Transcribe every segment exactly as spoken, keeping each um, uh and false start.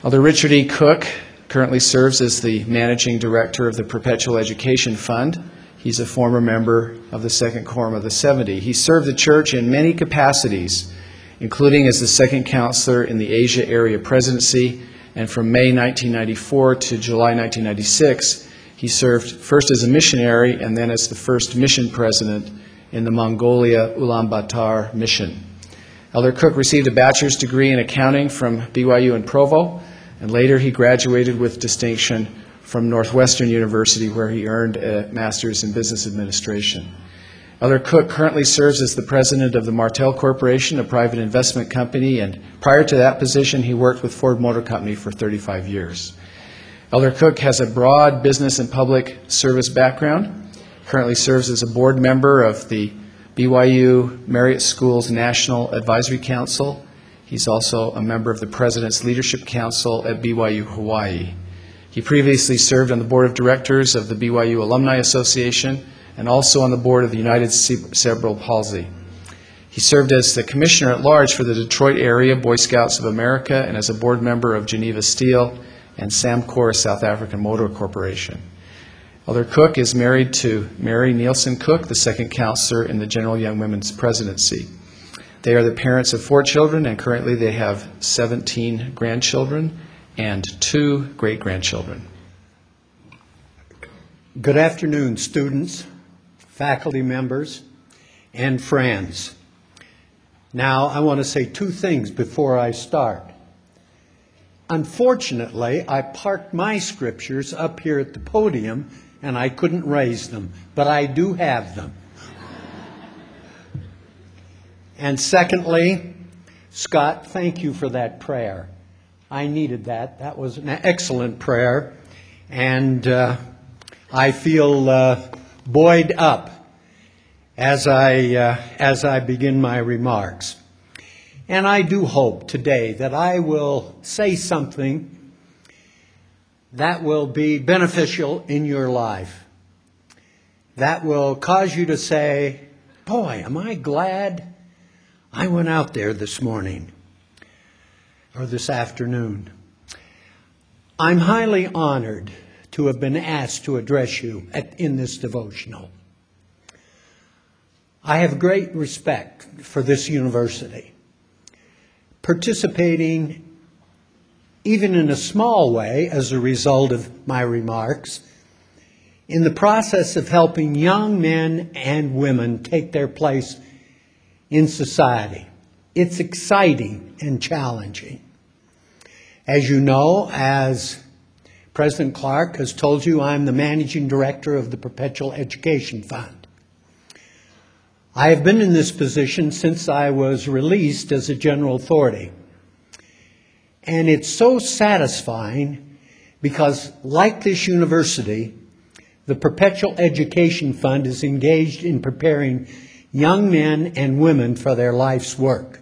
Elder Richard E. Cook currently serves as the Managing Director of the Perpetual Education Fund. He's a former member of the Second Quorum of the seventy. He served the church in many capacities, including as the second counselor in the Asia Area Presidency, and from May nineteen ninety-four to July nineteen ninety-six, he served first as a missionary and then as the first mission president in the Mongolia Ulaanbaatar mission. Elder Cook received a bachelor's degree in accounting from B Y U in Provo, and later he graduated with distinction from Northwestern University, where he earned a master's in business administration. Elder Cook currently serves as the president of the Martel Corporation, a private investment company, and prior to that position, he worked with Ford Motor Company for thirty-five years. Elder Cook has a broad business and public service background, currently serves as a board member of the B Y U Marriott Schools National Advisory Council. He's also a member of the President's Leadership Council at B Y U Hawaii. He previously served on the board of directors of the B Y U Alumni Association and also on the board of the United Cerebral Palsy. He served as the commissioner at large for the Detroit area Boy Scouts of America and as a board member of Geneva Steel and Samcor South African Motor Corporation. Elder Cook is married to Mary Nielsen Cook, the second counselor in the General Young Women's Presidency. They are the parents of four children, and currently they have seventeen grandchildren and two great-grandchildren. Good afternoon, students, faculty members, and friends. Now, I want to say two things before I start. Unfortunately, I parked my scriptures up here at the podium, and I couldn't raise them, but I do have them. And secondly, Scott, thank you for that prayer. I needed that. That was an excellent prayer, and uh, I feel uh, buoyed up as I uh, as I begin my remarks. And I do hope today that I will say something that will be beneficial in your life, that will cause you to say, boy, am I glad I went out there this morning or this afternoon. I'm highly honored to have been asked to address you at, in this devotional. I have great respect for this university. Participating, even in a small way as a result of my remarks, in the process of helping young men and women take their place in society. It's exciting and challenging. As you know, as President Clark has told you, I'm the managing director of the Perpetual Education Fund. I have been in this position since I was released as a general authority. And it's so satisfying because, like this university, the Perpetual Education Fund is engaged in preparing young men and women for their life's work.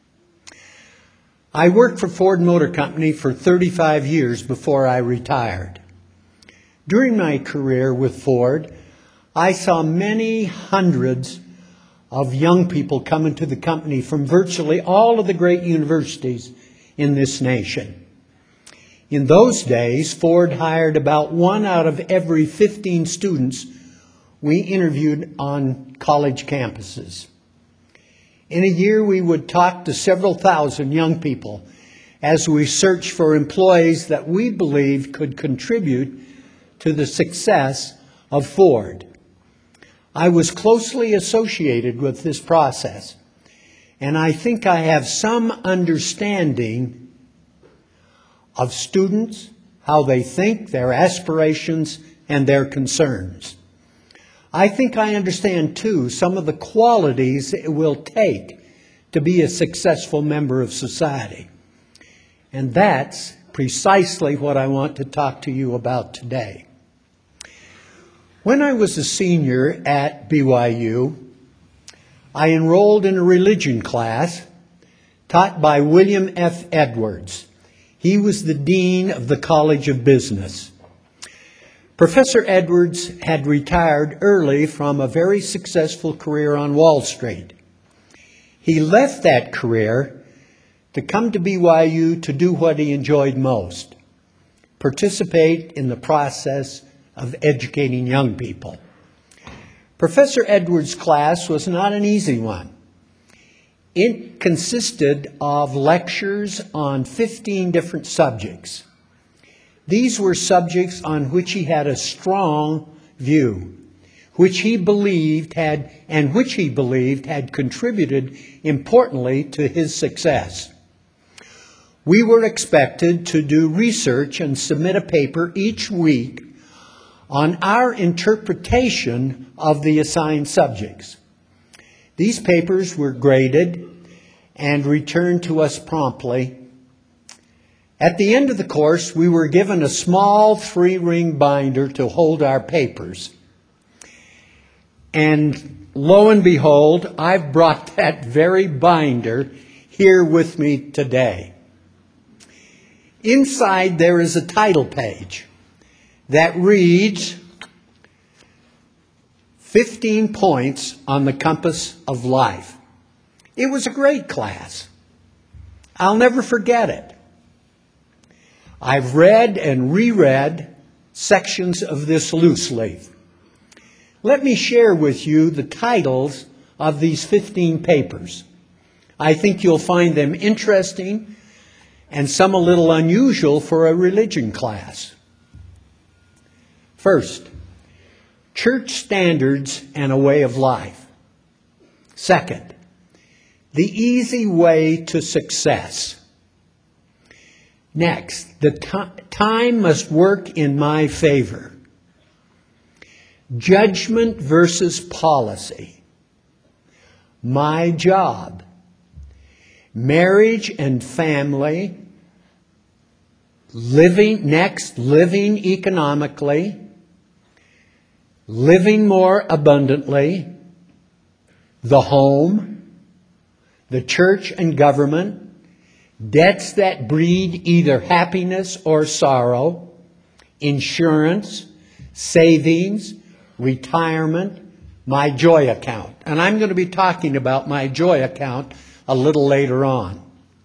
I worked for Ford Motor Company for thirty-five years before I retired. During my career with Ford, I saw many hundreds of young people come into the company from virtually all of the great universities in this nation. In those days, Ford hired about one out of every fifteen students we interviewed on college campuses. In a year, we would talk to several thousand young people as we searched for employees that we believed could contribute to the success of Ford. I was closely associated with this process, and I think I have some understanding of students, how they think, their aspirations, and their concerns. I think I understand, too, some of the qualities it will take to be a successful member of society. And that's precisely what I want to talk to you about today. When I was a senior at B Y U, I enrolled in a religion class taught by William F. Edwards. He was the dean of the College of Business. Professor Edwards had retired early from a very successful career on Wall Street. He left that career to come to B Y U to do what he enjoyed most: participate in the process of educating young people. Professor Edwards' class was not an easy one. It consisted of lectures on fifteen different subjects. These were subjects on which he had a strong view, which he believed had, and which he believed had contributed importantly to his success. We were expected to do research and submit a paper each week on our interpretation of the assigned subjects. These papers were graded and returned to us promptly. At the end of the course, we were given a small three-ring binder to hold our papers. And lo and behold, I've brought that very binder here with me today. Inside there is a title page that reads fifteen points on the compass of life. It was a great class. I'll never forget it. I've read and reread sections of this loose leaf. Let me share with you the titles of these fifteen papers. I think you'll find them interesting and some a little unusual for a religion class. First, church standards and a way of life. Second, the easy way to success. Next, the t- time must work in my favor. Judgment versus policy. My job. Marriage and family. Living, next, living economically. Living more abundantly. The home. The church and government. Debts that breed either happiness or sorrow, insurance, savings, retirement, my joy account. And I'm going to be talking about my joy account a little later on.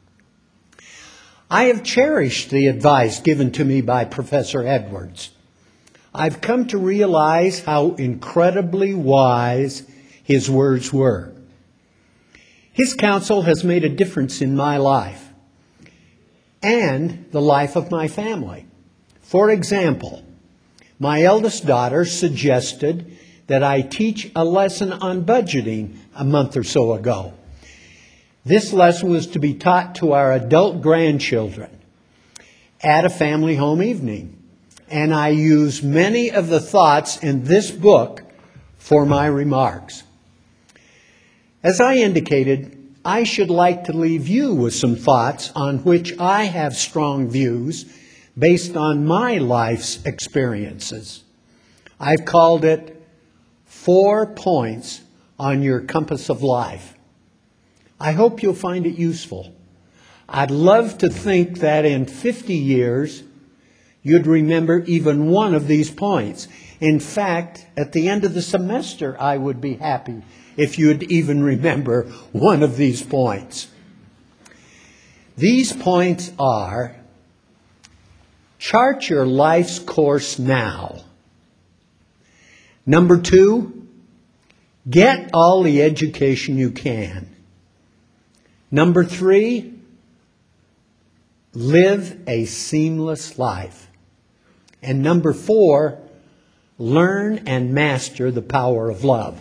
I have cherished the advice given to me by Professor Edwards. I've come to realize how incredibly wise his words were. His counsel has made a difference in my life and the life of my family. For example, my eldest daughter suggested that I teach a lesson on budgeting a month or so ago. This lesson was to be taught to our adult grandchildren at a family home evening, and I used many of the thoughts in this book for my remarks. As I indicated, I should like to leave you with some thoughts on which I have strong views based on my life's experiences. I've called it Four Points on Your Compass of Life. I hope you'll find it useful. I'd love to think that in fifty years, you'd remember even one of these points. In fact, at the end of the semester, I would be happy if you'd even remember one of these points. These points are: chart your life's course now. Number two, get all the education you can. Number three, live a seamless life. And number four, learn and master the power of love.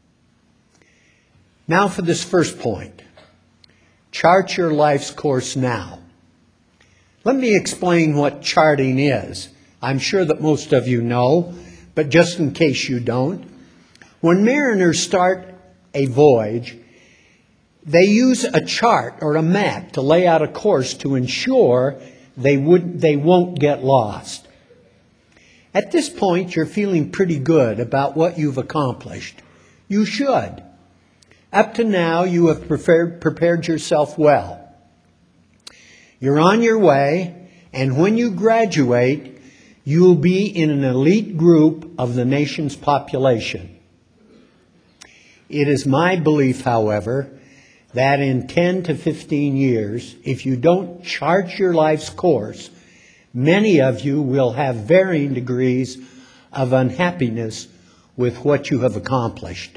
Now for this first point. Chart your life's course now. Let me explain what charting is. I'm sure that most of you know, but just in case you don't, when mariners start a voyage, they use a chart or a map to lay out a course to ensure they would, they won't get lost. At this point, you're feeling pretty good about what you've accomplished. You should. Up to now, you have prepared, prepared yourself well. You're on your way, and when you graduate, you will be in an elite group of the nation's population. It is my belief, however, that in ten to fifteen years, if you don't chart your life's course, many of you will have varying degrees of unhappiness with what you have accomplished.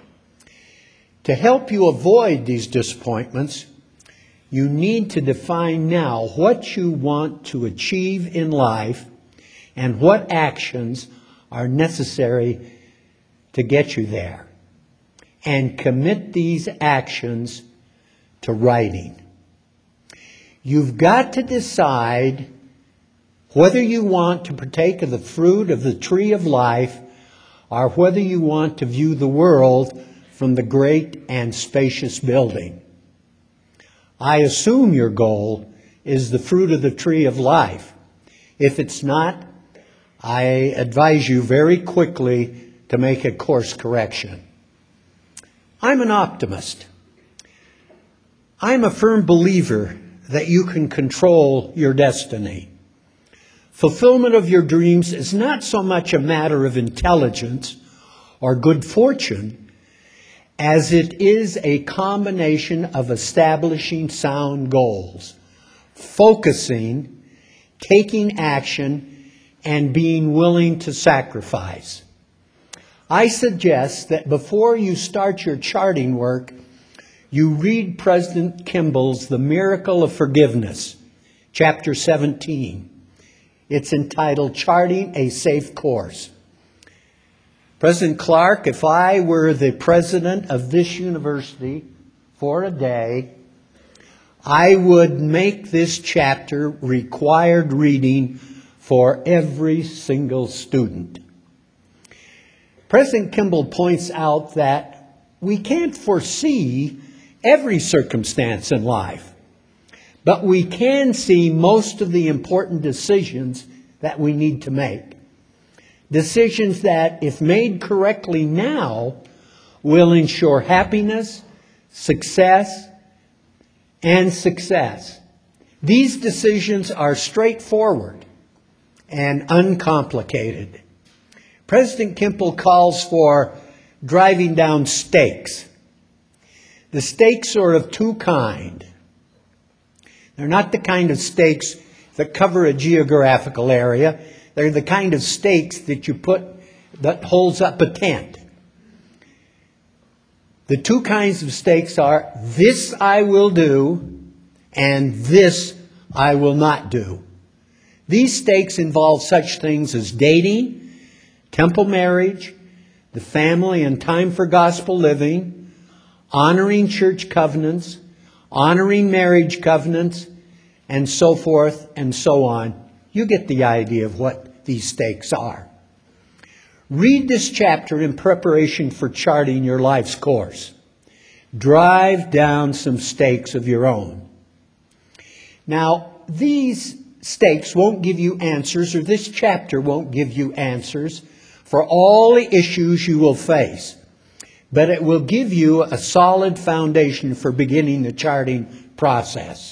To help you avoid these disappointments, you need to define now what you want to achieve in life and what actions are necessary to get you there. And commit these actions to writing. You've got to decide whether you want to partake of the fruit of the tree of life or whether you want to view the world from the great and spacious building. I assume your goal is the fruit of the tree of life. If it's not, I advise you very quickly to make a course correction. I'm an optimist. I'm a firm believer that you can control your destiny. Fulfillment of your dreams is not so much a matter of intelligence or good fortune as it is a combination of establishing sound goals, focusing, taking action, and being willing to sacrifice. I suggest that before you start your charting work, you read President Kimball's The Miracle of Forgiveness, chapter seventeen. It's entitled Charting a Safe Course. President Clark, if I were the president of this university for a day, I would make this chapter required reading for every single student. President Kimball points out that we can't foresee every circumstance in life, but we can see most of the important decisions that we need to make. Decisions that, if made correctly now, will ensure happiness, success, and success. These decisions are straightforward and uncomplicated. President Kimball calls for driving down stakes. The stakes are of two kinds. They're not the kind of stakes that cover a geographical area. They're the kind of stakes that you put that holds up a tent. The two kinds of stakes are, this I will do, and this I will not do. These stakes involve such things as dating, temple marriage, the family and time for gospel living, honoring church covenants, honoring marriage covenants, and so forth and so on. You get the idea of what these stakes are. Read this chapter in preparation for charting your life's course. Drive down some stakes of your own. Now, these stakes won't give you answers, or this chapter won't give you answers for all the issues you will face, but it will give you a solid foundation for beginning the charting process.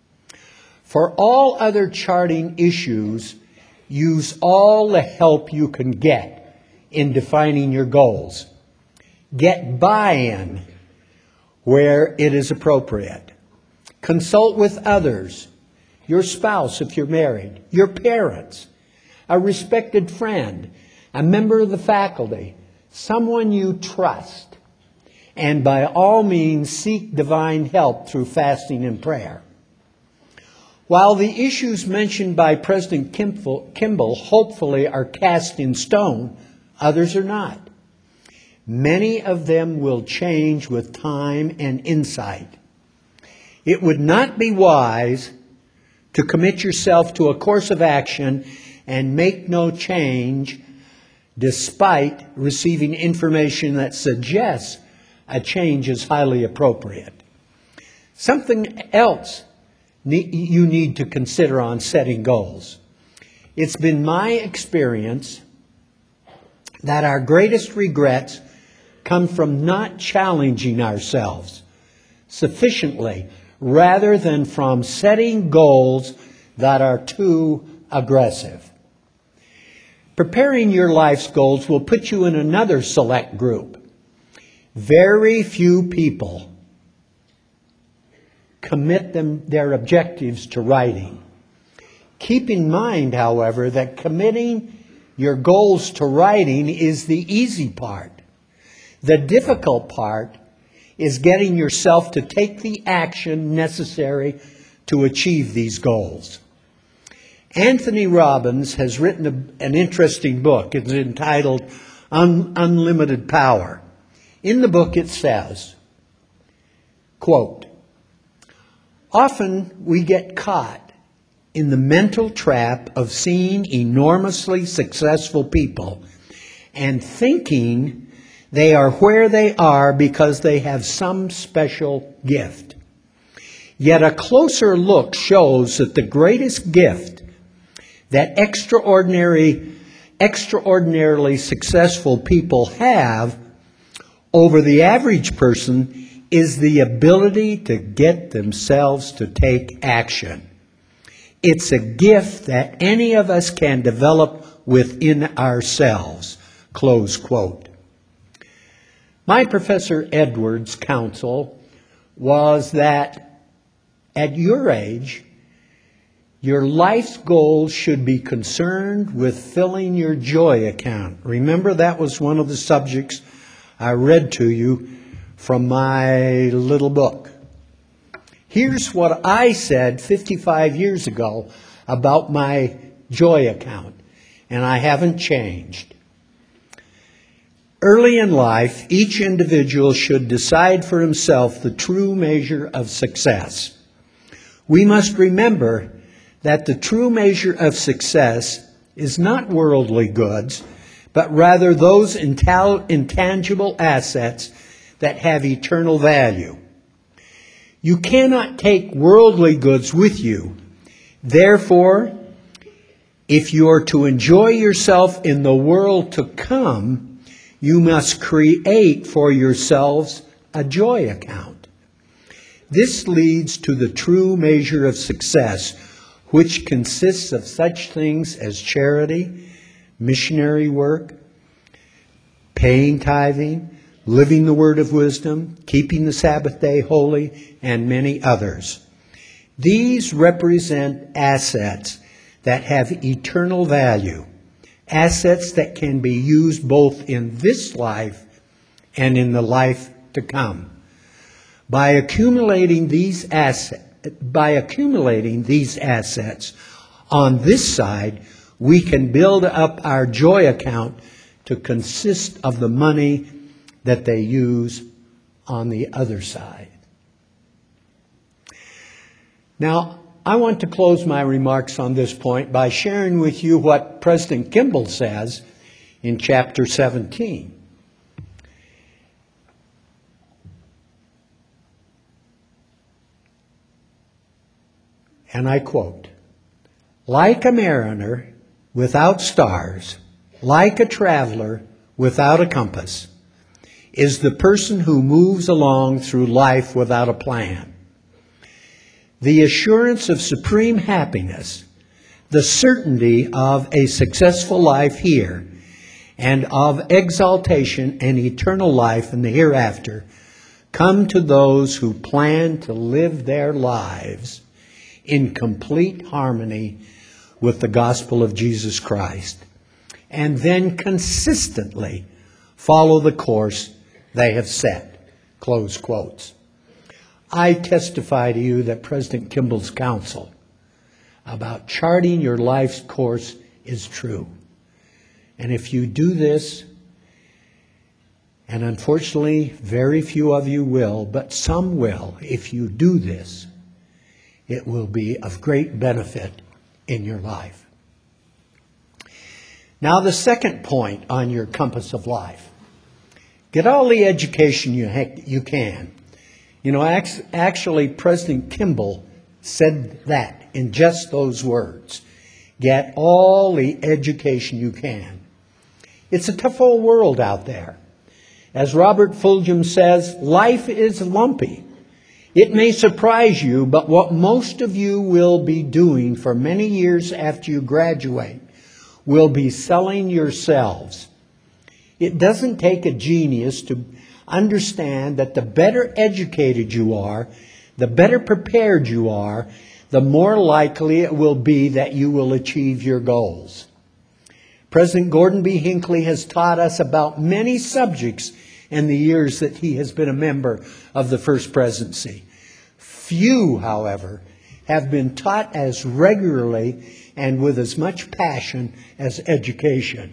For all other charting issues, use all the help you can get in defining your goals. Get buy-in where it is appropriate. Consult with others, your spouse if you're married, your parents, a respected friend, a member of the faculty, someone you trust, and by all means seek divine help through fasting and prayer. While the issues mentioned by President Kimball hopefully are cast in stone, others are not. Many of them will change with time and insight. It would not be wise to commit yourself to a course of action and make no change despite receiving information that suggests a change is highly appropriate. Something else you need to consider on setting goals. It's been my experience that our greatest regrets come from not challenging ourselves sufficiently rather than from setting goals that are too aggressive. Preparing your life's goals will put you in another select group. Very few people commit them their objectives to writing. Keep in mind, however, that committing your goals to writing is the easy part. The difficult part is getting yourself to take the action necessary to achieve these goals. Anthony Robbins has written a, an interesting book. It's entitled Un, Unlimited Power. In the book it says, quote, "Often we get caught in the mental trap of seeing enormously successful people and thinking they are where they are because they have some special gift. Yet a closer look shows that the greatest gift that extraordinary, extraordinarily successful people have over the average person is the ability to get themselves to take action. It's a gift that any of us can develop within ourselves." Close quote. My Professor Edwards' counsel was that at your age, your life's goals should be concerned with filling your joy account. Remember, that was one of the subjects I read to you from my little book. Here's what I said fifty-five years ago about my joy account, and I haven't changed. Early in life, each individual should decide for himself the true measure of success. We must remember that the true measure of success is not worldly goods, but rather those intal- intangible assets that have eternal value. You cannot take worldly goods with you. Therefore, if you are to enjoy yourself in the world to come, you must create for yourselves a joy account. This leads to the true measure of success, which consists of such things as charity, missionary work, paying tithing, living the word of wisdom, keeping the Sabbath day holy, and many others. These represent assets that have eternal value, assets that can be used both in this life and in the life to come. By accumulating these assets, by accumulating these assets on this side, we can build up our joy account to consist of the money that they use on the other side. Now, I want to close my remarks on this point by sharing with you what President Kimball says in chapter seventeen. And I quote, "Like a mariner without stars, like a traveler without a compass, is the person who moves along through life without a plan. The assurance of supreme happiness, the certainty of a successful life here, and of exaltation and eternal life in the hereafter come to those who plan to live their lives in complete harmony with the gospel of Jesus Christ, and then consistently follow the course they have set." Close quotes. I testify to you that President Kimball's counsel about charting your life's course is true. And if you do this, and unfortunately very few of you will, but some will, if you do this, it will be of great benefit in your life. Now, the second point on your compass of life. Get all the education you, ha- you can. You know, actually, President Kimball said that in just those words. Get all the education you can. It's a tough old world out there. As Robert Fulghum says, life is lumpy. It may surprise you, but what most of you will be doing for many years after you graduate will be selling yourselves. It doesn't take a genius to understand that the better educated you are, the better prepared you are, the more likely it will be that you will achieve your goals. President Gordon B. Hinckley has taught us about many subjects in the years that he has been a member of the First Presidency. Few, however, have been taught as regularly and with as much passion as education.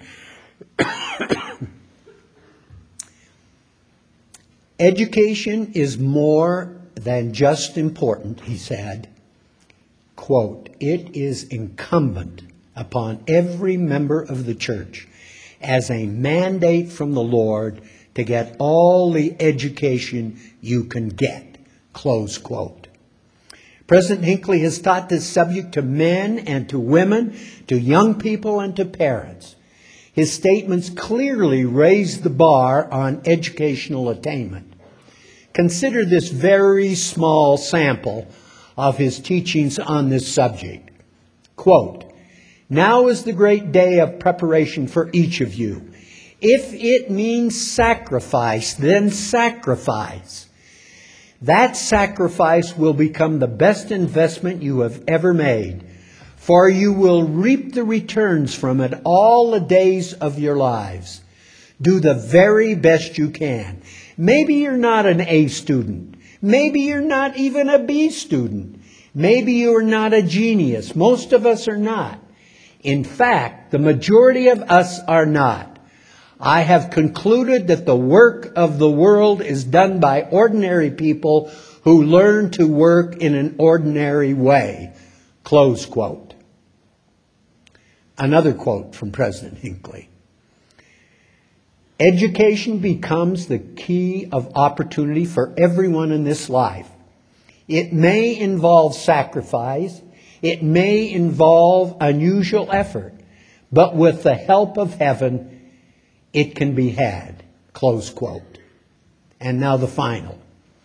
Education is more than just important, he said. Quote, "It is incumbent upon every member of the church as a mandate from the Lord to get all the education you can get." Close quote. President Hinckley has taught this subject to men and to women, to young people and to parents. His statements clearly raise the bar on educational attainment. Consider this very small sample of his teachings on this subject. Quote, "Now is the great day of preparation for each of you. If it means sacrifice, then sacrifice. That sacrifice will become the best investment you have ever made, for you will reap the returns from it all the days of your lives. Do the very best you can. Maybe you're not an A student. Maybe you're not even a B student. Maybe you're not a genius. Most of us are not. In fact, the majority of us are not. I have concluded that the work of the world is done by ordinary people who learn to work in an ordinary way." Close quote. Another quote from President Hinckley. "Education becomes the key of opportunity for everyone in this life. It may involve sacrifice. It may involve unusual effort. But with the help of heaven, it can be had." Close quote. And now the final.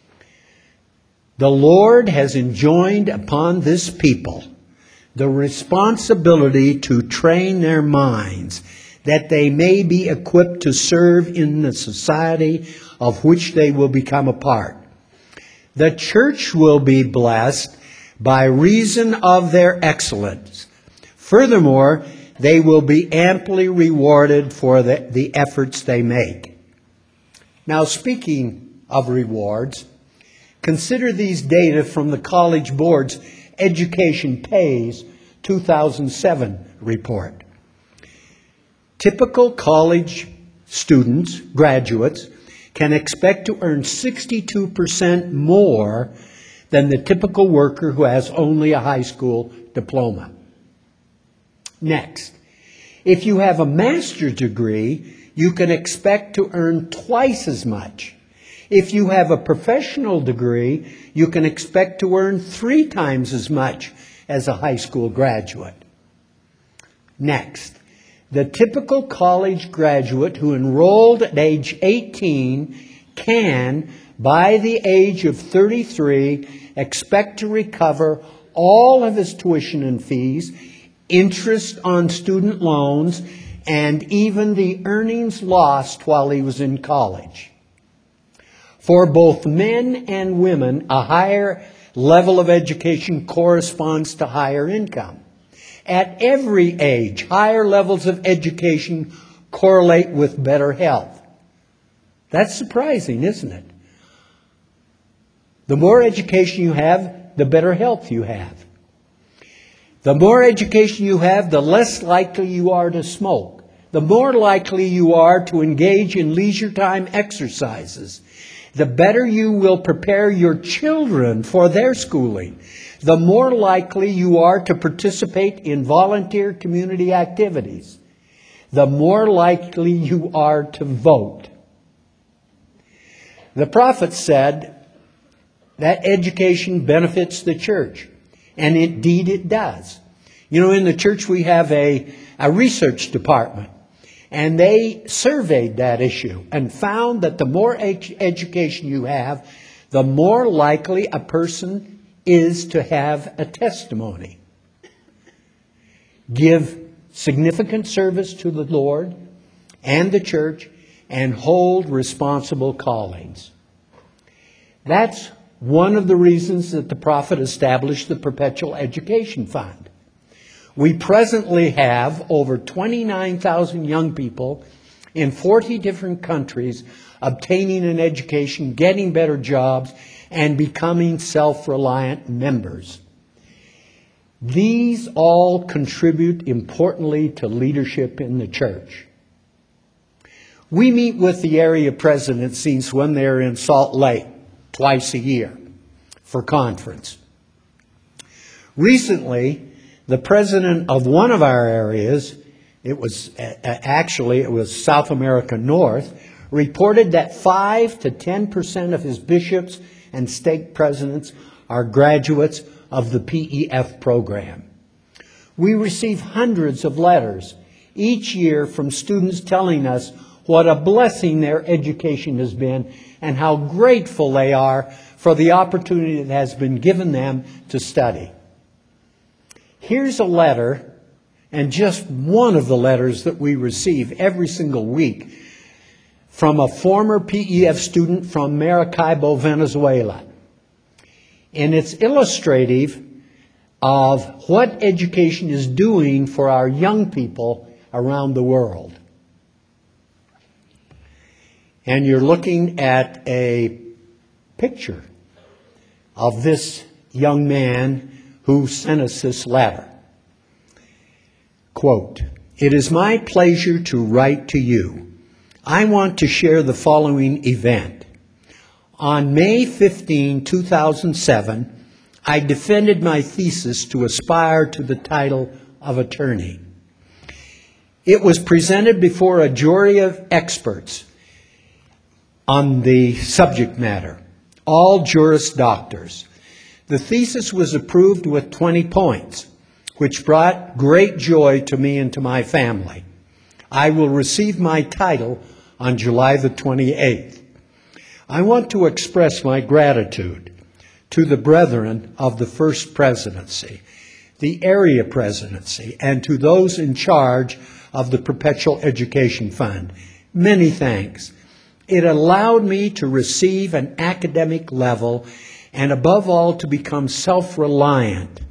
"The Lord has enjoined upon this people the responsibility to train their minds, that they may be equipped to serve in the society of which they will become a part. The church will be blessed by reason of their excellence. Furthermore, they will be amply rewarded for the, the efforts they make." Now, speaking of rewards, consider these data from the College Board's Education Pays two thousand seven report. Typical college students, graduates, can expect to earn sixty-two percent more than the typical worker who has only a high school diploma. Next, if you have a master's degree, you can expect to earn twice as much. If you have a professional degree, you can expect to earn three times as much as a high school graduate. Next, the typical college graduate who enrolled at age eighteen can, by the age of thirty-three, expect to recover all of his tuition and fees, interest on student loans, and even the earnings lost while he was in college. For both men and women, a higher level of education corresponds to higher income. At every age, higher levels of education correlate with better health. That's surprising, isn't it? The more education you have, the better health you have. The more education you have, the less likely you are to smoke. The more likely you are to engage in leisure time exercises. The better you will prepare your children for their schooling. The more likely you are to participate in volunteer community activities. The more likely you are to vote. The prophet said that education benefits the church. And indeed it does. You know, in the church we have a, a research department. And they surveyed that issue and found that the more ed- education you have, the more likely a person is to have a testimony. Give significant service to the Lord and the church and hold responsible callings. That's one of the reasons that the prophet established the Perpetual Education Fund. We presently have over twenty-nine thousand young people in forty different countries obtaining an education, getting better jobs, and becoming self-reliant members. These all contribute importantly to leadership in the church. We meet with the area presidencies when they're in Salt Lake twice a year for conference. Recently, the president of one of our areas, it was uh, actually it was South America North, reported that five to ten percent of his bishops and stake presidents are graduates of the P E F program. We receive hundreds of letters each year from students telling us what a blessing their education has been and how grateful they are for the opportunity that has been given them to study. Here's a letter, and just one of the letters that we receive every single week, from a former P E F student from Maracaibo, Venezuela. And it's illustrative of what education is doing for our young people around the world. And you're looking at a picture of this young man who sent us this letter. Quote, "It is my pleasure to write to you. I want to share the following event. On May fifteenth, two thousand seven, I defended my thesis to aspire to the title of attorney. It was presented before a jury of experts on the subject matter, all Juris Doctors. The thesis was approved with twenty points, which brought great joy to me and to my family. I will receive my title on July the twenty-eighth. I want to express my gratitude to the brethren of the First Presidency, the Area Presidency, and to those in charge of the Perpetual Education Fund. Many thanks. It allowed me to receive an academic level and above all to become self-reliant,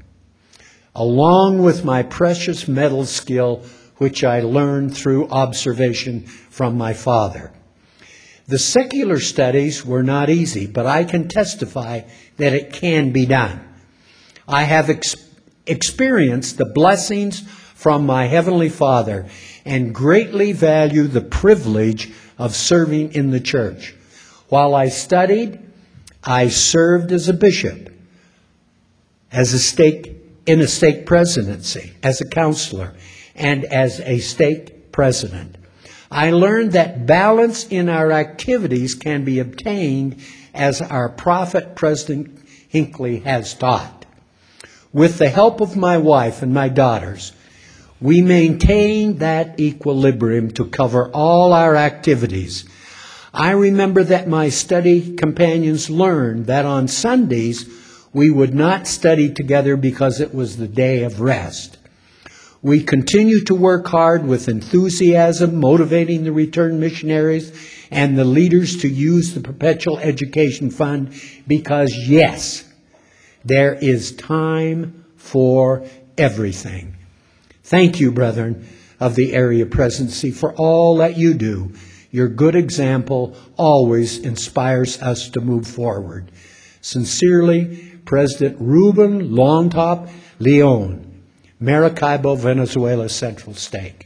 along with my precious mental skill which I learned through observation from my father. The secular studies were not easy, but I can testify that it can be done. I have ex- experienced the blessings from my Heavenly Father and greatly value the privilege of serving in the church. While I studied, I served as a bishop, as a stake, in a stake presidency, as a counselor, and as a stake president. I learned that balance in our activities can be obtained as our prophet, President Hinckley, has taught. With the help of my wife and my daughters, we maintain that equilibrium to cover all our activities. I remember that my study companions learned that on Sundays we would not study together because it was the day of rest. We continue to work hard with enthusiasm, motivating the returned missionaries and the leaders to use the Perpetual Education Fund because, yes, there is time for everything. Thank you, brethren of the Area Presidency, for all that you do. Your good example always inspires us to move forward. Sincerely, President Ruben Longtop Leon, Maracaibo, Venezuela Central Stake.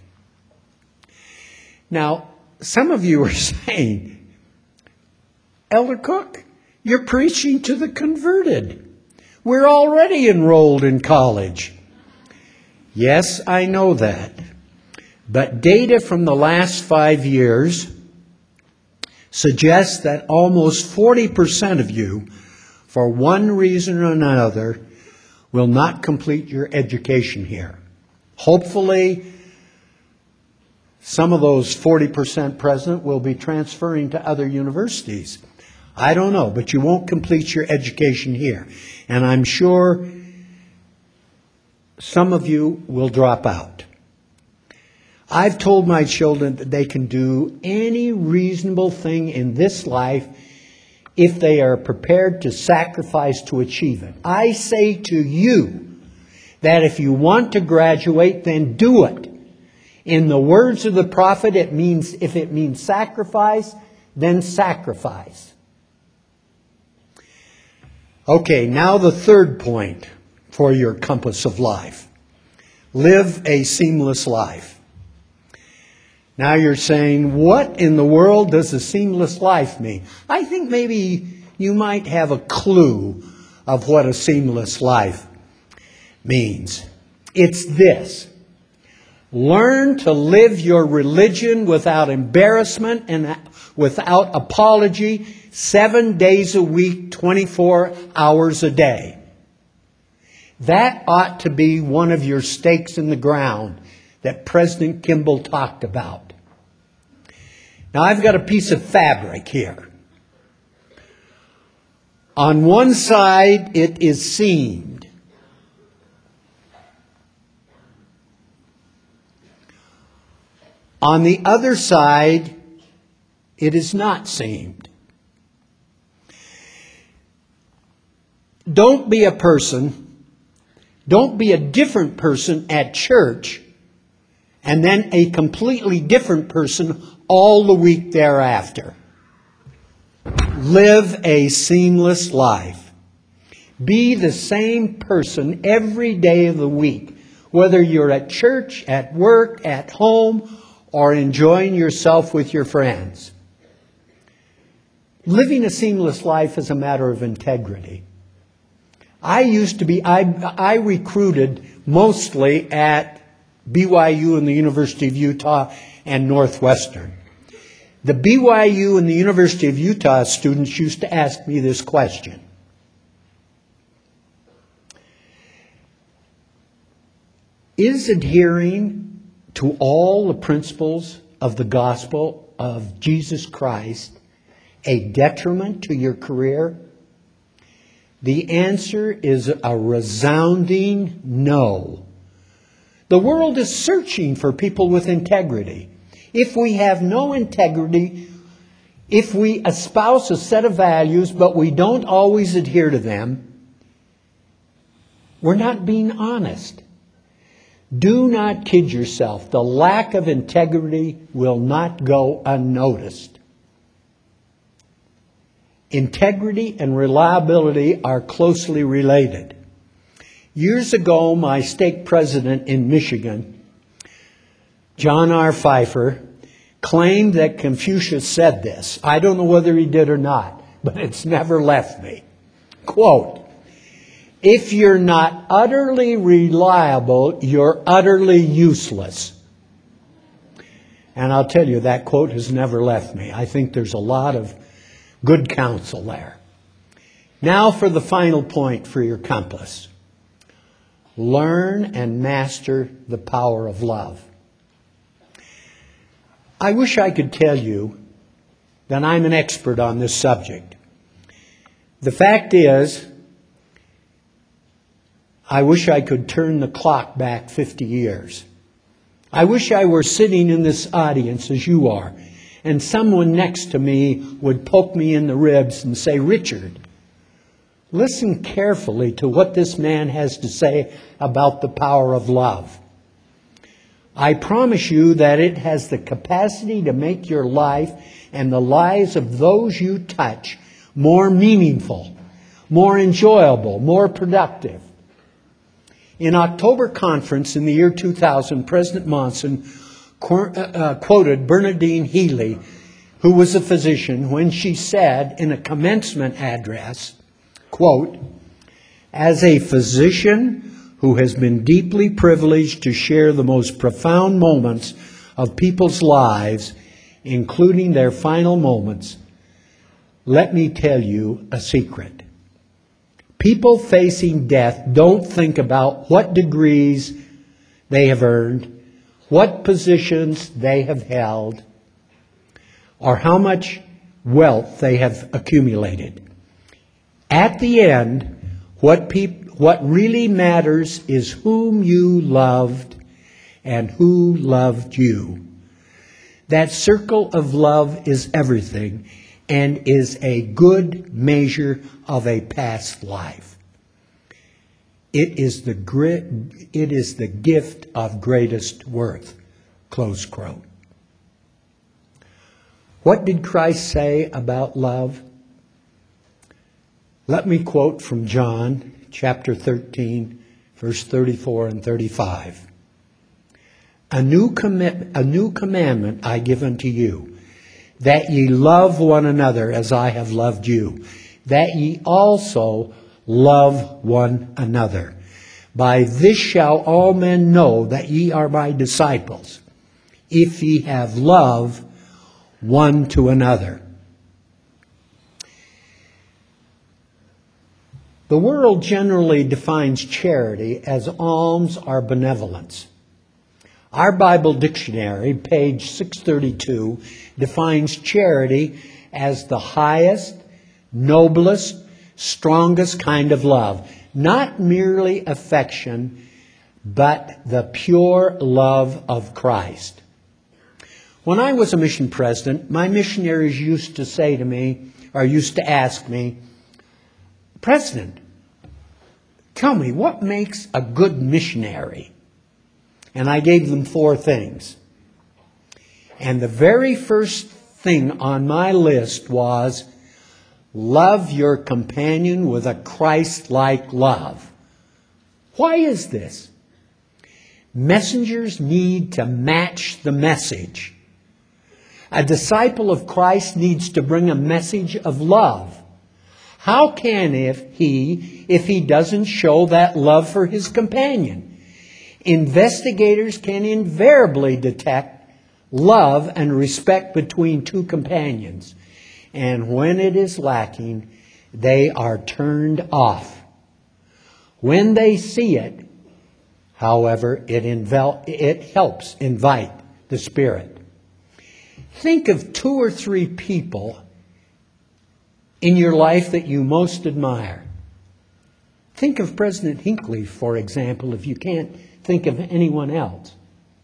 Now, some of you are saying, Elder Cook, you're preaching to the converted. We're already enrolled in college. Yes, I know that. But data from the last five years suggests that almost forty percent of you, for one reason or another, will not complete your education here. Hopefully, some of those forty percent present will be transferring to other universities. I don't know, but you won't complete your education here. And I'm sure some of you will drop out. I've told my children that they can do any reasonable thing in this life if they are prepared to sacrifice to achieve it. I say to you that if you want to graduate, then do it. In the words of the prophet, it means, if it means sacrifice, then sacrifice. Okay, now the third point for your compass of life. Live a seamless life. Now you're saying, what in the world does a seamless life mean? I think maybe you might have a clue of what a seamless life means. It's this. Learn to live your religion without embarrassment and without apology, seven days a week, twenty-four hours a day. That ought to be one of your stakes in the ground that President Kimball talked about. Now I've got a piece of fabric here. On one side it is seamed. On the other side, it is not seamed. Don't be a person, don't be a different person at church, and then a completely different person all the week thereafter. Live a seamless life. Be the same person every day of the week, whether you're at church, at work, at home, or enjoying yourself with your friends. Living a seamless life is a matter of integrity. I used to be, I, I recruited mostly at B Y U and the University of Utah and Northwestern. The B Y U and the University of Utah students used to ask me this question. Is adhering to all the principles of the gospel of Jesus Christ a detriment to your career? The answer is a resounding no. The world is searching for people with integrity. If we have no integrity, if we espouse a set of values but we don't always adhere to them, we're not being honest. Do not kid yourself. The lack of integrity will not go unnoticed. Integrity and reliability are closely related. Years ago, my stake president in Michigan, John R. Pfeiffer, claimed that Confucius said this. I don't know whether he did or not, but it's never left me. Quote, if you're not utterly reliable, you're utterly useless. And I'll tell you, that quote has never left me. I think there's a lot of good counsel there. Now for the final point for your compass. Learn and master the power of love. I wish I could tell you that I'm an expert on this subject. The fact is, I wish I could turn the clock back fifty years. I wish I were sitting in this audience as you are, and someone next to me would poke me in the ribs and say, Richard, listen carefully to what this man has to say about the power of love. I promise you that it has the capacity to make your life and the lives of those you touch more meaningful, more enjoyable, more productive. In October conference in the year two thousand, President Monson uh, quoted Bernadine Healy, who was a physician, when she said in a commencement address, quote, as a physician who has been deeply privileged to share the most profound moments of people's lives, including their final moments, let me tell you a secret. People facing death don't think about what degrees they have earned, what positions they have held, or how much wealth they have accumulated. At the end, what peop- what really matters is whom you loved and who loved you. That circle of love is everything. and is a good measure of a past life. It is the grit, it is the gift of greatest worth. Close quote. What did Christ say about love? Let me quote from John chapter thirteen, verse thirty-four and thirty-five. A new commit, a new commandment I give unto you, that ye love one another as I have loved you, that ye also love one another. By this shall all men know that ye are my disciples, if ye have love one to another. The world generally defines charity as alms or benevolence. Our Bible dictionary, page six thirty-two, defines charity as the highest, noblest, strongest kind of love. Not merely affection, but the pure love of Christ. When I was a mission president, my missionaries used to say to me, or used to ask me, President, tell me, what makes a good missionary? And I gave them four things. And the very first thing on my list was, love your companion with a Christ-like love. Why is this? Messengers need to match the message. A disciple of Christ needs to bring a message of love. How can if he, if he doesn't show that love for his companion? Investigators can invariably detect love and respect between two companions. And when it is lacking, they are turned off. When they see it, however, it, invel- it helps invite the Spirit. Think of two or three people in your life that you most admire. Think of President Hinckley, for example, if you can't think of anyone else.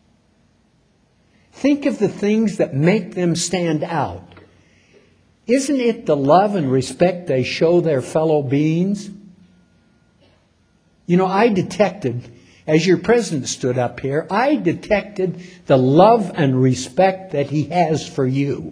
Think of the things that make them stand out. Isn't it the love and respect they show their fellow beings? You know, I detected, as your president stood up here, I detected the love and respect that he has for you.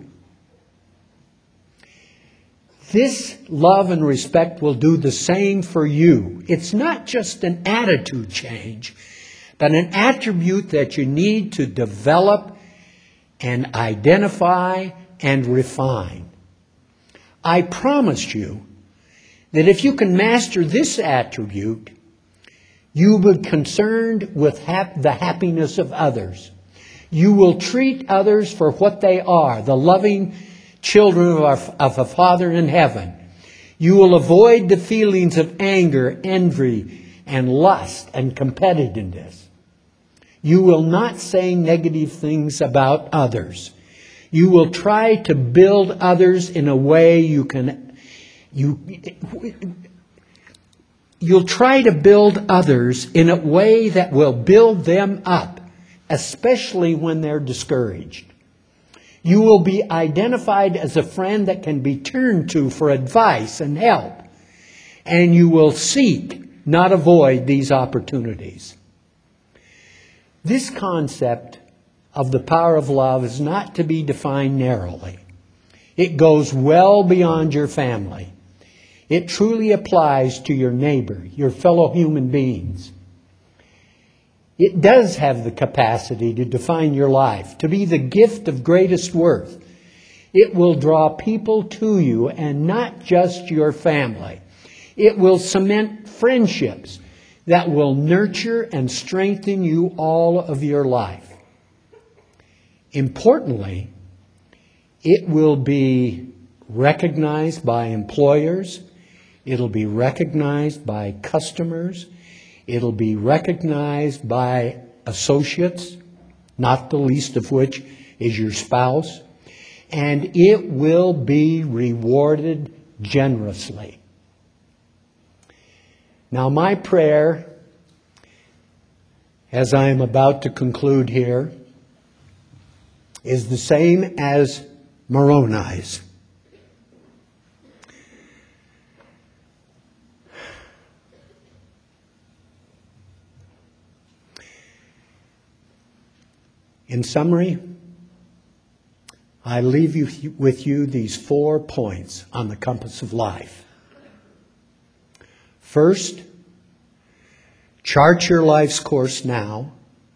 This love and respect will do the same for you. It's not just an attitude change, but an attribute that you need to develop and identify and refine. I promise you that if you can master this attribute, you will be concerned with hap- the happiness of others. You will treat others for what they are, the loving children of, our, of a Father in heaven. You will avoid the feelings of anger, envy, and lust and competitiveness. You will not say negative things about others. You will try to build others in a way you can, you, you'll try to build others in a way that will build them up, especially when they're discouraged. You will be identified as a friend that can be turned to for advice and help. And you will seek, not avoid, these opportunities. This concept of the power of love is not to be defined narrowly. It goes well beyond your family. It truly applies to your neighbor, your fellow human beings. It does have the capacity to define your life, to be the gift of greatest worth. It will draw people to you and not just your family. It will cement friendships that will nurture and strengthen you all of your life. Importantly, it will be recognized by employers. It'll be recognized by customers. It'll be recognized by associates, not the least of which is your spouse. And it will be rewarded generously. Now, my prayer, as I am about to conclude here, is the same as Moroni's. In summary, I leave you with you these four points on the compass of life. First, chart your life's course now.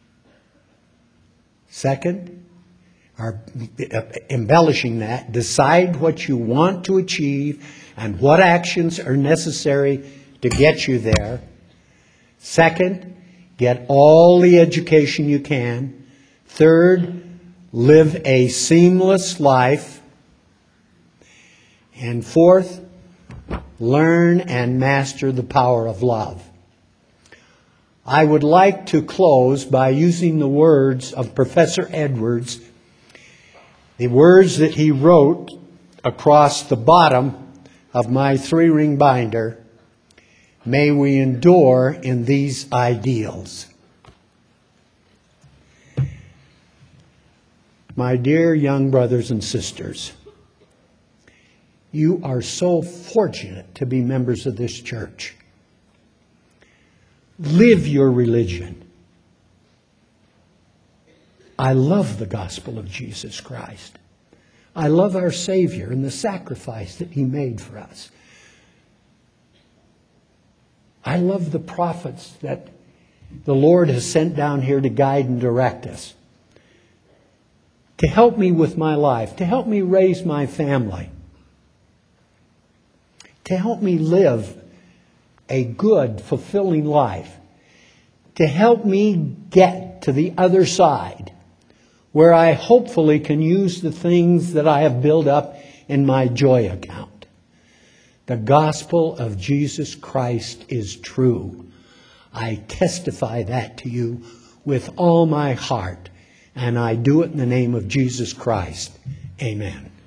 Second, or embellishing that, decide what you want to achieve and what actions are necessary to get you there. Second, get all the education you can. Third, live a seamless life. And fourth, learn and master the power of love. I would like to close by using the words of Professor Edwards, the words that he wrote across the bottom of my three-ring binder. May we endure in these ideals. My dear young brothers and sisters, you are so fortunate to be members of this church. Live your religion. I love the gospel of Jesus Christ. I love our Savior and the sacrifice that He made for us. I love the prophets that the Lord has sent down here to guide and direct us, to help me with my life, to help me raise my family, to help me live a good, fulfilling life, to help me get to the other side where I hopefully can use the things that I have built up in my joy account. The gospel of Jesus Christ is true. I testify that to you with all my heart, and I do it in the name of Jesus Christ. Amen.